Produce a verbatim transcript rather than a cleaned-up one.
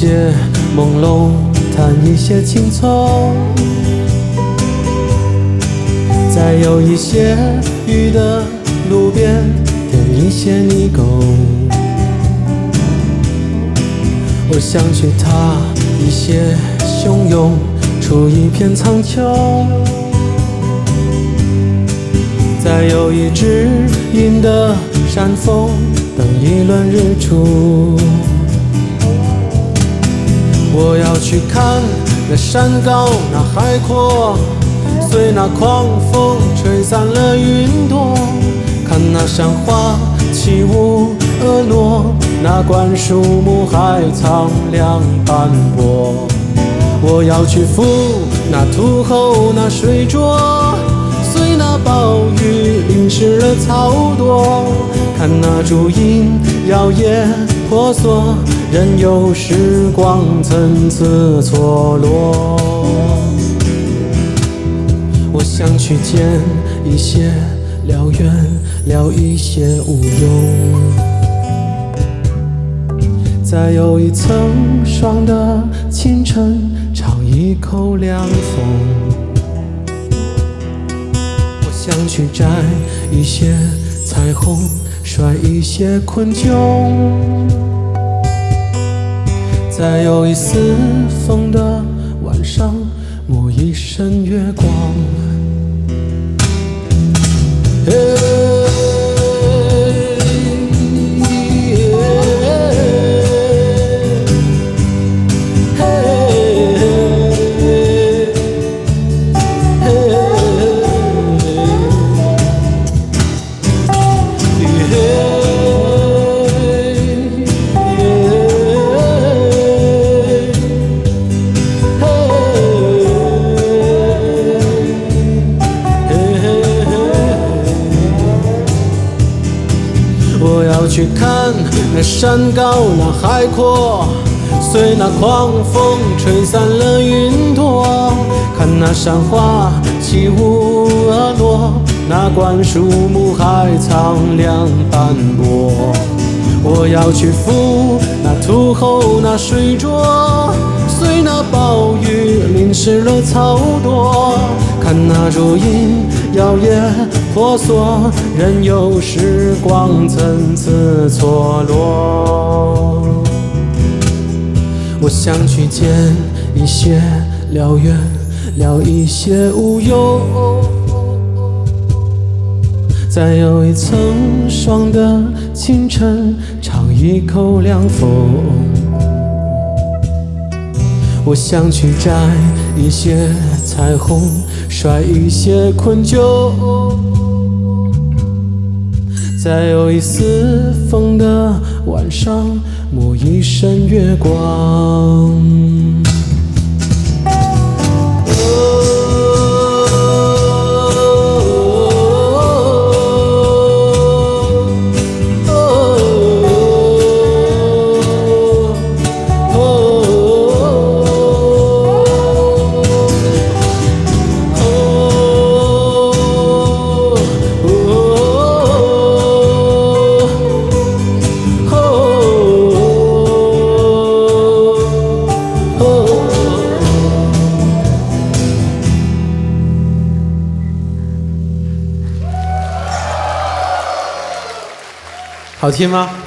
些朦胧，谈一些青葱，再有一些雨的路边，点一些泥狗。我想去踏一些汹涌，出一片苍穹，再有一只阴的山峰，等一轮日出。我要去看那山高那海阔，随那狂风吹散了云朵，看那山花起舞婀娜，那灌树木还苍凉斑驳。我要去赴那土后那水浊，随那暴雨淋湿了草垛，看那竹影摇曳婆娑，任由时光参差错落。我想去见一些辽远，聊一些无用，再有一层霜的清晨，尝一口凉风。我想去摘一些彩虹，甩一些困窘，再有一丝风的晚上，抹一身月光。我要去看那山高那海阔，随那狂风吹散了云朵，看那山花起舞婀娜，那灌树木还苍凉斑驳。我要去赴那土后那水浊，随那暴雨淋湿了草垛，看那竹影摇曳婆娑，任由时光参差错落。我想去见一些辽远，聊一些无忧，再有一层霜的清晨，尝一口凉风。我想去摘一些彩虹，甩一些困窘，再有一丝风的晚上，抹一身月光。好听吗？